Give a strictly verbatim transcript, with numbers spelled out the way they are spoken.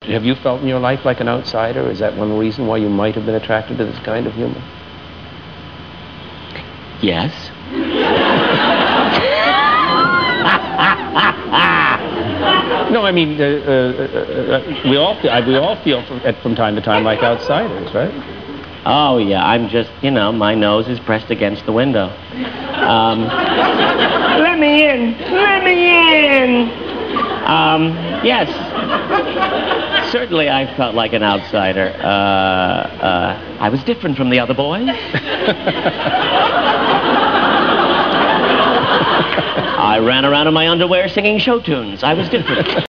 Have you felt in your life like an outsider? Is that one reason why you might have been attracted to this kind of humor? Yes. No, I mean, uh, uh, uh, we all feel, we all feel from, from time to time like outsiders, right? Oh, yeah, I'm just, you know, my nose is pressed against the window. Um, let me in! Let me in! Um, yes. Certainly I felt like an outsider. Uh, uh, I was different from the other boys. I ran around in my underwear singing show tunes. I was different.